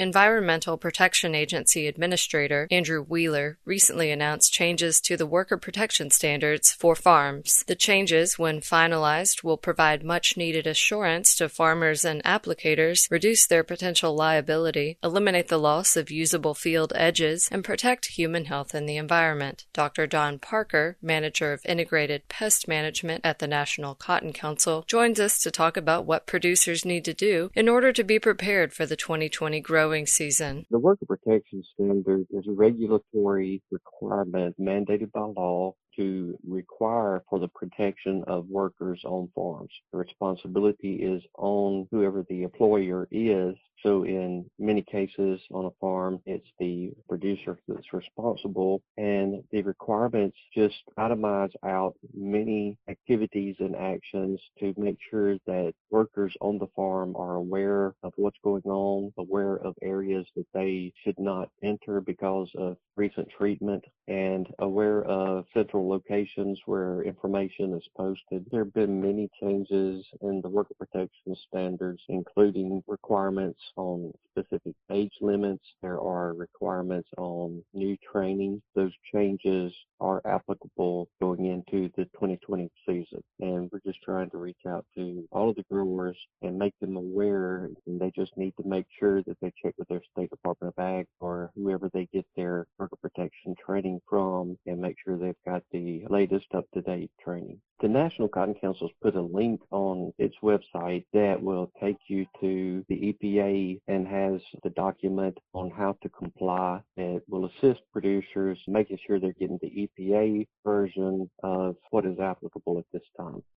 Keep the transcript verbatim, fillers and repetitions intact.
Environmental Protection Agency Administrator Andrew Wheeler recently announced changes to the worker protection standards for farms. The changes, when finalized, will provide much-needed assurance to farmers and applicators, reduce their potential liability, eliminate the loss of usable field edges, and protect human health and the environment. Doctor Don Parker, Manager of Integrated Pest Management at the National Cotton Council, joins us to talk about what producers need to do in order to be prepared for the twenty twenty growing season. The worker protection standard is a regulatory requirement mandated by law to require for the protection of workers on farms. The responsibility is on whoever the employer is. So in many cases on a farm, it's the producer that's responsible, and the requirements just itemize out many activities and actions to make sure that workers on the farm are aware of what's going on, aware of areas that they should not enter because of recent treatment, and aware of central locations where information is posted. There have been many changes in the worker protection standards, including requirements on specific age limits. There are requirements on new training. Those changes are applicable going into the twenty twenty season. And we're just trying to reach out to all of the growers and make them aware, and they just need to make sure that they check with their State Department of Ag or whoever they get their worker protection training from and make sure they've got the latest up-to-date training. The National Cotton Council's put a link on its website that will take you to the E P A and has the document on how to comply. It will assist producers making sure they're getting the E P A version of what is applicable at this time.